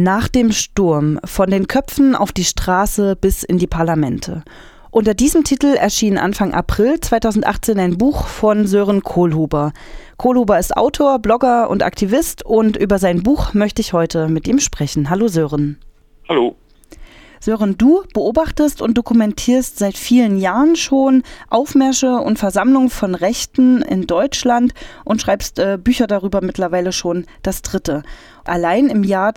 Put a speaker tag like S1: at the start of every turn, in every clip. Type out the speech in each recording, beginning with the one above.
S1: Nach dem Sturm, von den Köpfen auf die Straße bis in die Parlamente. Unter diesem Titel erschien Anfang April 2018 ein Buch von Sören Kohlhuber. Kohlhuber ist Autor, Blogger und Aktivist und über sein Buch möchte ich heute mit ihm sprechen. Hallo Sören.
S2: Hallo.
S1: Sören, du beobachtest und dokumentierst seit vielen Jahren schon Aufmärsche und Versammlungen von Rechten in Deutschland und schreibst Bücher darüber mittlerweile schon das 3. Allein im Jahr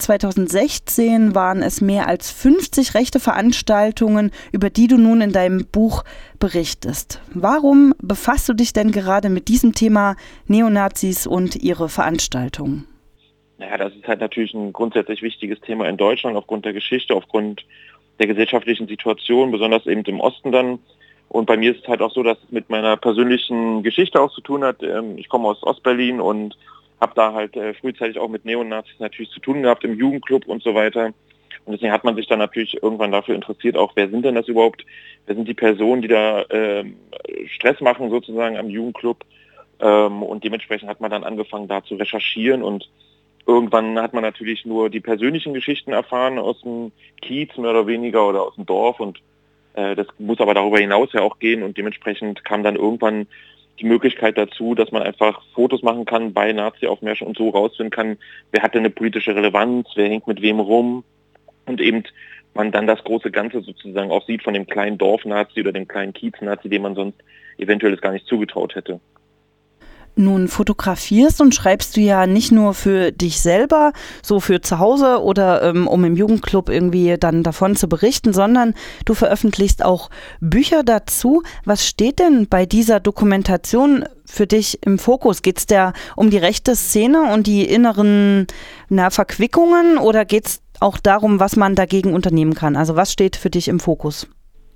S1: 2016 waren es mehr als 50 rechte Veranstaltungen, über die du nun in deinem Buch berichtest. Warum befasst du dich denn gerade mit diesem Thema Neonazis und ihre Veranstaltungen?
S2: Naja, das ist halt natürlich ein grundsätzlich wichtiges Thema in Deutschland aufgrund der Geschichte, aufgrund der gesellschaftlichen Situation, besonders eben im Osten dann. Und bei mir ist es halt auch so, dass es mit meiner persönlichen Geschichte auch zu tun hat. Ich komme aus Ostberlin und habe da halt frühzeitig auch mit Neonazis natürlich zu tun gehabt, im Jugendclub und so weiter. Und deswegen hat man sich dann natürlich irgendwann dafür interessiert, auch wer sind denn das überhaupt? Wer sind die Personen, die da Stress machen sozusagen am Jugendclub? Und dementsprechend hat man dann angefangen, da zu recherchieren und irgendwann hat man natürlich nur die persönlichen Geschichten erfahren aus dem Kiez mehr oder weniger oder aus dem Dorf und das muss aber darüber hinaus ja auch gehen und dementsprechend kam dann irgendwann die Möglichkeit dazu, dass man einfach Fotos machen kann bei Nazi-Aufmärschen und so rausfinden kann, wer hat denn eine politische Relevanz, wer hängt mit wem rum und eben man dann das große Ganze sozusagen auch sieht von dem kleinen Dorf-Nazi oder dem kleinen Kiez-Nazi, dem man sonst eventuell es gar nicht zugetraut hätte.
S1: Nun fotografierst und schreibst du ja nicht nur für dich selber, so für zu Hause oder um im Jugendclub irgendwie dann davon zu berichten, sondern du veröffentlichst auch Bücher dazu. Was steht denn bei dieser Dokumentation für dich im Fokus? Geht es da um die rechte Szene und die inneren Verquickungen oder geht es auch darum, was man dagegen unternehmen kann? Also was steht für dich im Fokus?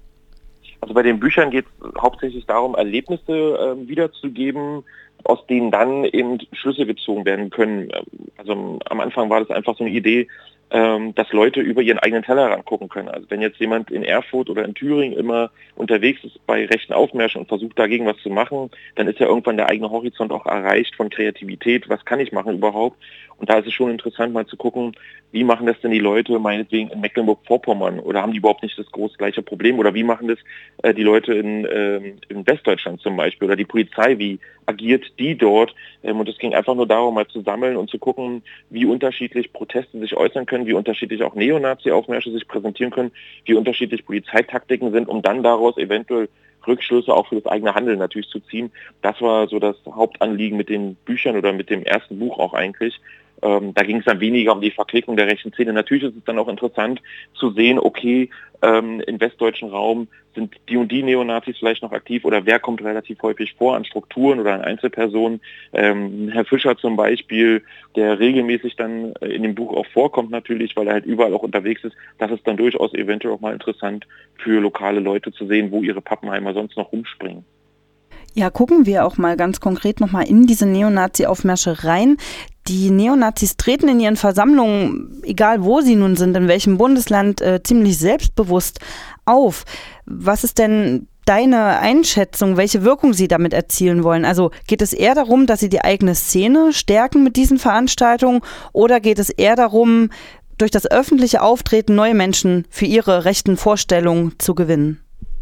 S2: Also bei den Büchern geht es hauptsächlich darum, Erlebnisse wiederzugeben, aus denen dann eben Schlüsse gezogen werden können. Also am Anfang war das einfach so eine Idee, dass Leute über ihren eigenen Tellerrand gucken können. Also wenn jetzt jemand in Erfurt oder in Thüringen immer unterwegs ist bei rechten Aufmärschen und versucht dagegen was zu machen, dann ist ja irgendwann der eigene Horizont auch erreicht von Kreativität. Was kann ich machen überhaupt? Und da ist es schon interessant mal zu gucken, wie machen das denn die Leute meinetwegen in Mecklenburg-Vorpommern oder haben die überhaupt nicht das gleiche Problem oder wie machen das die Leute in Westdeutschland zum Beispiel oder die Polizei, wie agiert die dort? Und es ging einfach nur darum, mal zu sammeln und zu gucken, wie unterschiedlich Proteste sich äußern können, wie unterschiedlich auch Neonazi-Aufmärsche sich präsentieren können, wie unterschiedlich Polizeitaktiken sind, um dann daraus eventuell Rückschlüsse auch für das eigene Handeln natürlich zu ziehen. Das war so das Hauptanliegen mit den Büchern oder mit dem ersten Buch auch eigentlich. Da ging es dann weniger um die Verquickung der rechten Szene. Natürlich ist es dann auch interessant zu sehen, okay, im westdeutschen Raum sind die und die Neonazis vielleicht noch aktiv oder wer kommt relativ häufig vor an Strukturen oder an Einzelpersonen. Herr Fischer zum Beispiel, der regelmäßig dann in dem Buch auch vorkommt natürlich, weil er halt überall auch unterwegs ist. Das ist dann durchaus eventuell auch mal interessant für lokale Leute zu sehen, wo ihre Pappenheimer sonst noch rumspringen.
S1: Ja, gucken wir auch mal ganz konkret nochmal in diese Neonazi-Aufmärsche rein. Die Neonazis treten in ihren Versammlungen, egal wo sie nun sind, in welchem Bundesland, ziemlich selbstbewusst auf. Was ist denn deine Einschätzung, welche Wirkung sie damit erzielen wollen? Also geht es eher darum, dass sie die eigene Szene stärken mit diesen Veranstaltungen oder geht es eher darum, durch das öffentliche Auftreten neue Menschen für ihre rechten Vorstellungen zu gewinnen?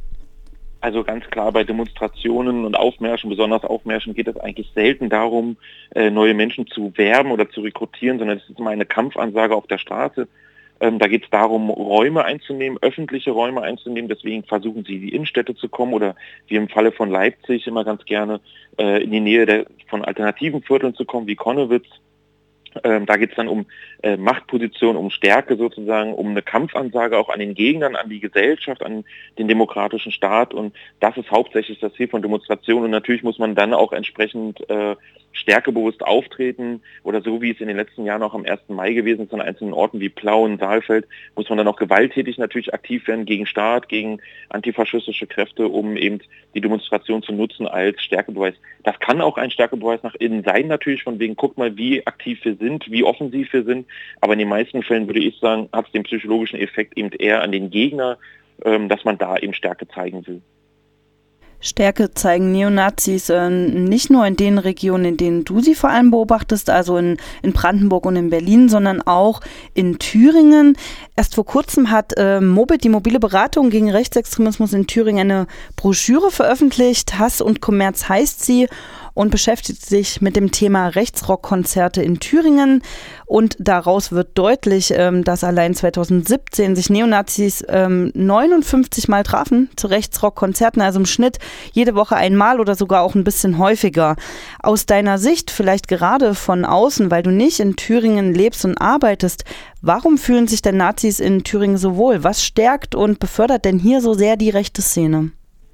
S2: Also ganz klar, bei Demonstrationen und Aufmärschen, besonders Aufmärschen, geht es eigentlich selten darum, neue Menschen zu werben oder zu rekrutieren, sondern es ist immer eine Kampfansage auf der Straße. Da geht es darum, Räume einzunehmen, öffentliche Räume einzunehmen. Deswegen versuchen sie, in die Innenstädte zu kommen oder wie im Falle von Leipzig immer ganz gerne in die Nähe von alternativen Vierteln zu kommen, wie Connewitz. Da geht es dann um Machtposition, um Stärke sozusagen, um eine Kampfansage auch an den Gegnern, an die Gesellschaft, an den demokratischen Staat. Und das ist hauptsächlich das Ziel von Demonstrationen. Und natürlich muss man dann auch entsprechend stärkebewusst auftreten oder so wie es in den letzten Jahren auch am 1. Mai gewesen ist an einzelnen Orten wie Plauen, Saalfeld, muss man dann auch gewalttätig natürlich aktiv werden gegen Staat, gegen antifaschistische Kräfte, um eben die Demonstration zu nutzen als Stärkebeweis. Das kann auch ein Stärkebeweis nach innen sein natürlich, von wegen, guck mal, wie aktiv wir sind, wie offensiv wir sind. Aber in den meisten Fällen würde ich sagen, hat es den psychologischen Effekt eben eher an den Gegner, dass man da eben Stärke zeigen will.
S1: Stärke zeigen Neonazis nicht nur in den Regionen, in denen du sie vor allem beobachtest, also in Brandenburg und in Berlin, sondern auch in Thüringen. Erst vor kurzem hat Mobit, die mobile Beratung gegen Rechtsextremismus in Thüringen, eine Broschüre veröffentlicht. Hass und Kommerz heißt sie und beschäftigt sich mit dem Thema Rechtsrockkonzerte in Thüringen. Und daraus wird deutlich, dass allein 2017 sich Neonazis 59 Mal trafen zu Rechtsrockkonzerten, also im Schnitt jede Woche einmal oder sogar auch ein bisschen häufiger. Aus deiner Sicht, vielleicht gerade von außen, weil du nicht in Thüringen lebst und arbeitest, warum fühlen sich denn Nazis in Thüringen so wohl? Was stärkt und befördert denn hier so sehr die rechte Szene?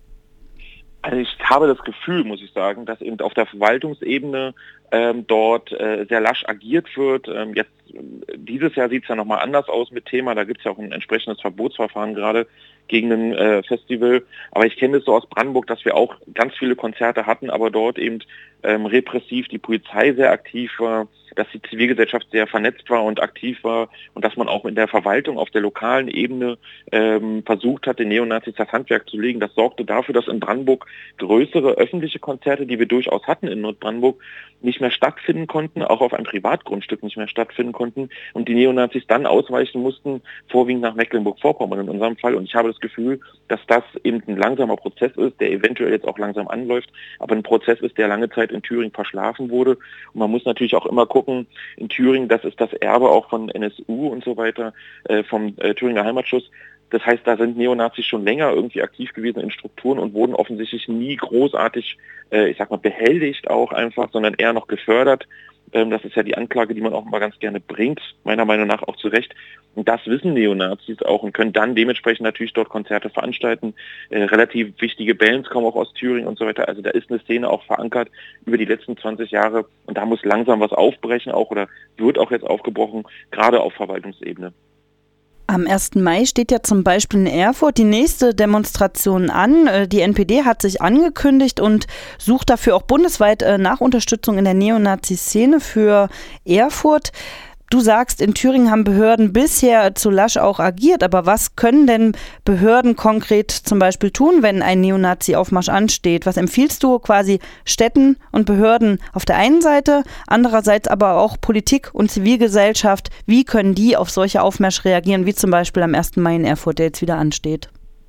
S2: Also ich habe das Gefühl, muss ich sagen, dass eben auf der Verwaltungsebene dort sehr lasch agiert wird. Jetzt dieses Jahr sieht es ja nochmal anders aus mit Thema. Da gibt es ja auch ein entsprechendes Verbotsverfahren gerade gegen ein Festival. Aber ich kenne es so aus Brandenburg, dass wir auch ganz viele Konzerte hatten, aber dort eben repressiv die Polizei sehr aktiv war, dass die Zivilgesellschaft sehr vernetzt war und aktiv war und dass man auch in der Verwaltung auf der lokalen Ebene versucht hat, den Neonazis das Handwerk zu legen. Das sorgte dafür, dass in Brandenburg größere öffentliche Konzerte, die wir durchaus hatten in Nordbrandenburg, nicht mehr stattfinden konnten, auch auf einem Privatgrundstück nicht mehr stattfinden konnten und die Neonazis dann ausweichen mussten, vorwiegend nach Mecklenburg-Vorpommern in unserem Fall. Und ich habe das Gefühl, dass das eben ein langsamer Prozess ist, der eventuell jetzt auch langsam anläuft, aber ein Prozess ist, der lange Zeit in Thüringen verschlafen wurde. Und man muss natürlich auch immer gucken, in Thüringen, das ist das Erbe auch von NSU und so weiter, vom Thüringer Heimatschutz. Das heißt, da sind Neonazis schon länger irgendwie aktiv gewesen in Strukturen und wurden offensichtlich nie großartig, behelligt auch einfach, sondern eher noch gefördert. Das ist ja die Anklage, die man auch mal ganz gerne bringt, meiner Meinung nach auch zu Recht. Und das wissen Neonazis auch und können dann dementsprechend natürlich dort Konzerte veranstalten. Relativ wichtige Bands kommen auch aus Thüringen und so weiter. Also da ist eine Szene auch verankert über die letzten 20 Jahre und da muss langsam was aufbrechen auch oder wird auch jetzt aufgebrochen, gerade auf Verwaltungsebene.
S1: Am 1. Mai steht ja zum Beispiel in Erfurt die nächste Demonstration an. Die NPD hat sich angekündigt und sucht dafür auch bundesweit nach Unterstützung in der Neonazi-Szene für Erfurt. Du sagst, in Thüringen haben Behörden bisher zu lasch auch agiert, aber was können denn Behörden konkret zum Beispiel tun, wenn ein Neonazi-Aufmarsch ansteht? Was empfiehlst du quasi Städten und Behörden auf der einen Seite, andererseits aber auch Politik und Zivilgesellschaft? Wie können die auf solche Aufmärsche reagieren, wie zum Beispiel am 1. Mai in Erfurt, der jetzt wieder ansteht?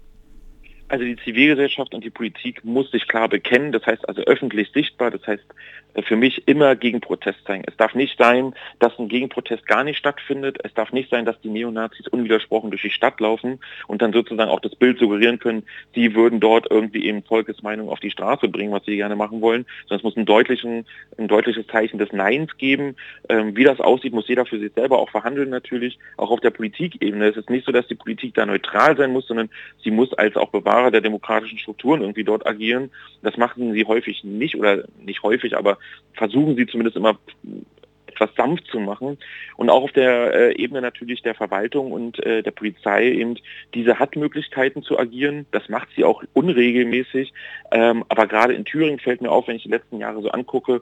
S2: Also die Zivilgesellschaft und die Politik muss sich klar bekennen, das heißt also öffentlich sichtbar, das heißt für mich immer gegen Protest sein. Es darf nicht sein, dass ein Gegenprotest gar nicht stattfindet. Es darf nicht sein, dass die Neonazis unwidersprochen durch die Stadt laufen und dann sozusagen auch das Bild suggerieren können, sie würden dort irgendwie eben Volkesmeinung auf die Straße bringen, was sie gerne machen wollen. Sondern es muss ein deutliches Zeichen des Neins geben. Wie das aussieht, muss jeder für sich selber auch verhandeln natürlich, auch auf der Politikebene. Es ist nicht so, dass die Politik da neutral sein muss, sondern sie muss als auch Bewahrer der demokratischen Strukturen irgendwie dort agieren. Das machen sie häufig nicht oder nicht häufig, aber versuchen sie zumindest immer etwas sanft zu machen und auch auf der Ebene natürlich der Verwaltung und der Polizei eben diese hat Möglichkeiten zu agieren. Das macht sie auch unregelmäßig, aber gerade in Thüringen fällt mir auf, wenn ich die letzten Jahre so angucke,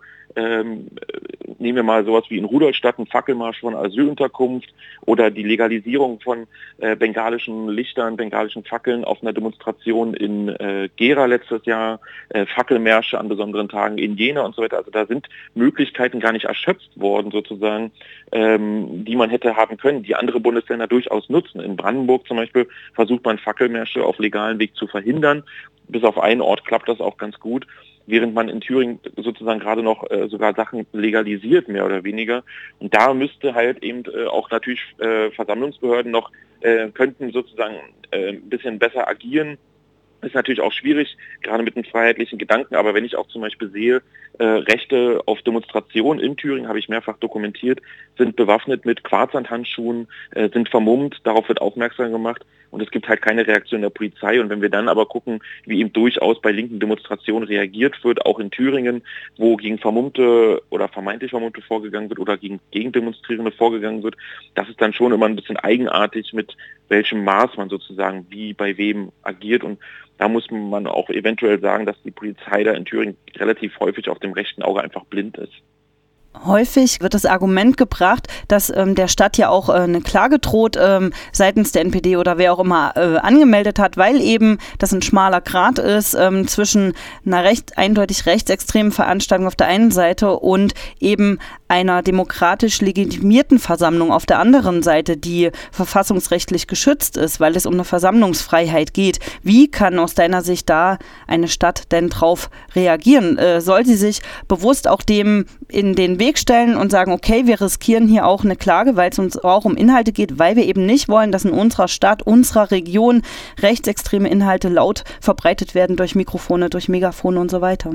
S2: nehmen wir mal sowas wie in Rudolstadt, ein Fackelmarsch von Asylunterkunft oder die Legalisierung von bengalischen Lichtern, bengalischen Fackeln auf einer Demonstration in Gera letztes Jahr, Fackelmärsche an besonderen Tagen in Jena und so weiter. Also da sind Möglichkeiten gar nicht erschöpft worden sozusagen, die man hätte haben können, die andere Bundesländer durchaus nutzen. In Brandenburg zum Beispiel versucht man Fackelmärsche auf legalen Weg zu verhindern. Bis auf einen Ort klappt das auch ganz gut, während man in Thüringen sozusagen gerade noch sogar Sachen legalisiert, mehr oder weniger. Und da müsste halt eben auch natürlich Versammlungsbehörden noch, könnten sozusagen ein bisschen besser agieren. Ist natürlich auch schwierig, gerade mit einem freiheitlichen Gedanken, aber wenn ich auch zum Beispiel sehe, Rechte auf Demonstrationen in Thüringen, habe ich mehrfach dokumentiert, sind bewaffnet mit Quarzsandhandschuhen, sind vermummt, darauf wird aufmerksam gemacht und es gibt halt keine Reaktion der Polizei. Und wenn wir dann aber gucken, wie eben durchaus bei linken Demonstrationen reagiert wird, auch in Thüringen, wo gegen Vermummte oder vermeintlich Vermummte vorgegangen wird oder gegen Demonstrierende vorgegangen wird, das ist dann schon immer ein bisschen eigenartig, mit welchem Maß man sozusagen wie bei wem agiert. Und da muss man auch eventuell sagen, dass die Polizei da in Thüringen relativ häufig auf dem rechten Auge einfach blind ist.
S1: Häufig wird das Argument gebracht, dass der Stadt ja auch eine Klage droht seitens der NPD oder wer auch immer angemeldet hat, weil eben das ein schmaler Grat ist zwischen einer eindeutig rechtsextremen Veranstaltung auf der einen Seite und eben einer demokratisch legitimierten Versammlung auf der anderen Seite, die verfassungsrechtlich geschützt ist, weil es um eine Versammlungsfreiheit geht. Wie kann aus deiner Sicht da eine Stadt denn drauf reagieren? Soll sie sich bewusst auch dem in den Weg stellen und sagen, okay, wir riskieren hier auch eine Klage, weil es uns auch um Inhalte geht, weil wir eben nicht wollen, dass in unserer Stadt, unserer Region rechtsextreme Inhalte laut verbreitet werden durch Mikrofone, durch Megafone und so weiter?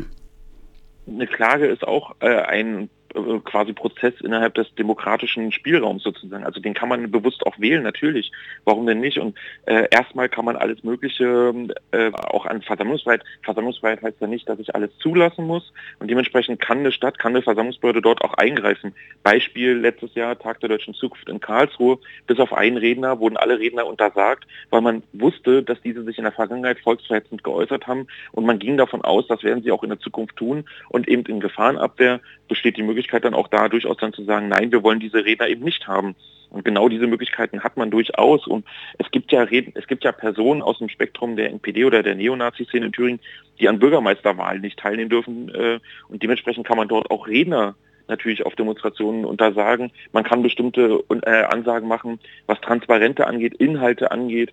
S2: Eine Klage ist auch ein quasi Prozess innerhalb des demokratischen Spielraums sozusagen. Also den kann man bewusst auch wählen, natürlich. Warum denn nicht? Und erstmal kann man alles Mögliche auch an Versammlungsfreiheit. Versammlungsfreiheit heißt ja nicht, dass ich alles zulassen muss. Und dementsprechend kann eine Stadt, kann eine Versammlungsbehörde dort auch eingreifen. Beispiel letztes Jahr, Tag der Deutschen Zukunft in Karlsruhe. Bis auf einen Redner wurden alle Redner untersagt, weil man wusste, dass diese sich in der Vergangenheit volksverhetzend geäußert haben. Und man ging davon aus, das werden sie auch in der Zukunft tun. Und eben in Gefahrenabwehr besteht die Möglichkeit dann auch da durchaus dann zu sagen, nein, wir wollen diese Redner eben nicht haben. Und genau diese Möglichkeiten hat man durchaus. Und es gibt ja Personen aus dem Spektrum der NPD oder der Neonazi-Szene in Thüringen, die an Bürgermeisterwahlen nicht teilnehmen dürfen. Und dementsprechend kann man dort auch Redner natürlich auf Demonstrationen untersagen. Man kann bestimmte Ansagen machen, was Transparente angeht, Inhalte angeht.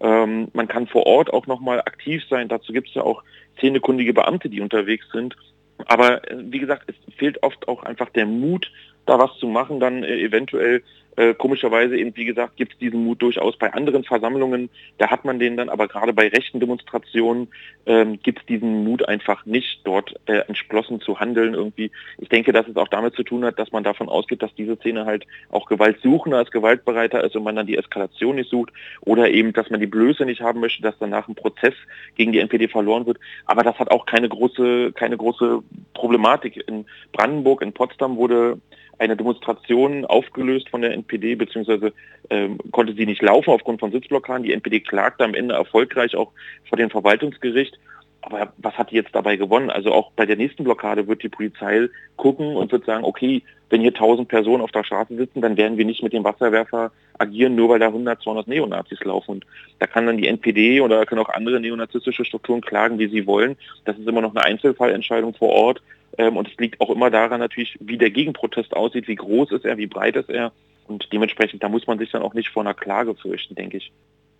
S2: Man kann vor Ort auch nochmal aktiv sein. Dazu gibt es ja auch szenekundige Beamte, die unterwegs sind. Aber wie gesagt, es fehlt oft auch einfach der Mut, da was zu machen, dann eventuell komischerweise eben, wie gesagt, gibt es diesen Mut durchaus bei anderen Versammlungen, da hat man den dann, aber gerade bei rechten Demonstrationen gibt es diesen Mut einfach nicht, dort entschlossen zu handeln irgendwie. Ich denke, dass es auch damit zu tun hat, dass man davon ausgeht, dass diese Szene halt auch gewaltsuchender als gewaltbereiter ist und man dann die Eskalation nicht sucht oder eben, dass man die Blöße nicht haben möchte, dass danach ein Prozess gegen die NPD verloren wird. Aber das hat auch keine große Problematik. In Brandenburg, in Potsdam wurde eine Demonstration aufgelöst von der NPD, beziehungsweise konnte sie nicht laufen aufgrund von Sitzblockaden. Die NPD klagte am Ende erfolgreich auch vor dem Verwaltungsgericht. Aber was hat die jetzt dabei gewonnen? Also auch bei der nächsten Blockade wird die Polizei gucken und wird sagen, okay, wenn hier 1000 Personen auf der Straße sitzen, dann werden wir nicht mit dem Wasserwerfer agieren, nur weil da 100, 200 Neonazis laufen. Und da kann dann die NPD oder können auch andere neonazistische Strukturen klagen, wie sie wollen. Das ist immer noch eine Einzelfallentscheidung vor Ort. Und es liegt auch immer daran natürlich, wie der Gegenprotest aussieht, wie groß ist er, wie breit ist er. Und dementsprechend, da muss man sich dann auch nicht vor einer Klage fürchten, denke ich.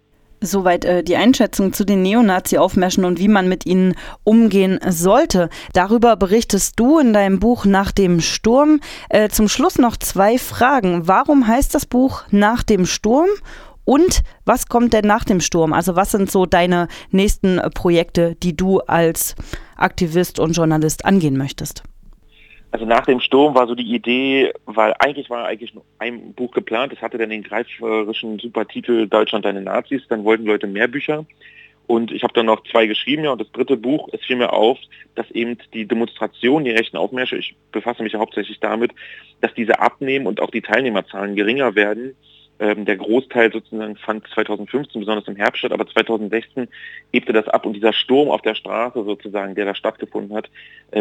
S1: Soweit die Einschätzung zu den Neonazi-Aufmärschen und wie man mit ihnen umgehen sollte. Darüber berichtest du in deinem Buch Nach dem Sturm. Zum Schluss noch 2 Fragen. Warum heißt das Buch Nach dem Sturm? Und was kommt denn nach dem Sturm? Also was sind so deine nächsten Projekte, die du als Aktivist und Journalist angehen möchtest?
S2: Also nach dem Sturm war so die Idee, weil eigentlich war nur ein Buch geplant, es hatte dann den greifverischen Supertitel Deutschland deine Nazis, dann wollten Leute mehr Bücher und ich habe dann noch 2 geschrieben, ja, und das 3. Buch, es fiel mir auf, dass eben die Demonstration, die rechten Aufmärsche, ich befasse mich ja hauptsächlich damit, dass diese abnehmen und auch die Teilnehmerzahlen geringer werden. Der Großteil sozusagen fand 2015 besonders im Herbst statt, aber 2016 ebte das ab und dieser Sturm auf der Straße sozusagen, der da stattgefunden hat,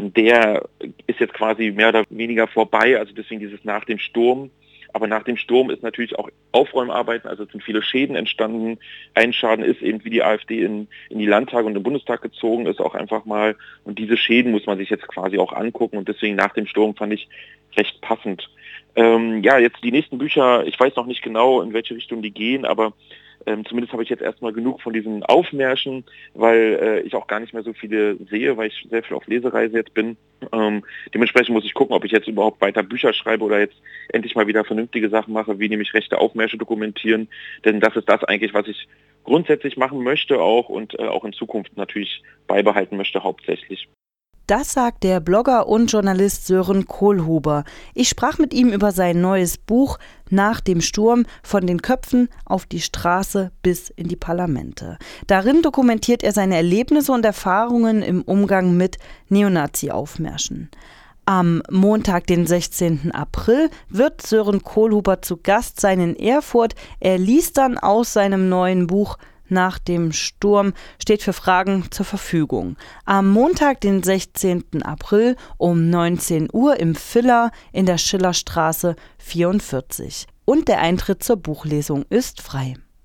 S2: der ist jetzt quasi mehr oder weniger vorbei, also deswegen dieses nach dem Sturm. Aber nach dem Sturm ist natürlich auch Aufräumarbeiten, also es sind viele Schäden entstanden. Ein Schaden ist eben, wie die AfD in die Landtage und im Bundestag gezogen ist, auch einfach mal. Und diese Schäden muss man sich jetzt quasi auch angucken und deswegen nach dem Sturm fand ich recht passend. Jetzt die nächsten Bücher, ich weiß noch nicht genau, in welche Richtung die gehen, aber zumindest habe ich jetzt erstmal genug von diesen Aufmärschen, weil ich auch gar nicht mehr so viele sehe, weil ich sehr viel auf Lesereise jetzt bin. Dementsprechend muss ich gucken, ob ich jetzt überhaupt weiter Bücher schreibe oder jetzt endlich mal wieder vernünftige Sachen mache, wie nämlich rechte Aufmärsche dokumentieren. Denn das ist das eigentlich, was ich grundsätzlich machen möchte auch und auch in Zukunft natürlich beibehalten möchte hauptsächlich.
S1: Das sagt der Blogger und Journalist Sören Kohlhuber. Ich sprach mit ihm über sein neues Buch Nach dem Sturm, von den Köpfen auf die Straße bis in die Parlamente. Darin dokumentiert er seine Erlebnisse und Erfahrungen im Umgang mit Neonazi-Aufmärschen. Am Montag, den 16. April, wird Sören Kohlhuber zu Gast sein in Erfurt. Er liest dann aus seinem neuen Buch nach dem Sturm steht für Fragen zur Verfügung. Am Montag, den 16. April um 19 Uhr im Villa in der Schillerstraße 44. Und der Eintritt zur Buchlesung ist frei.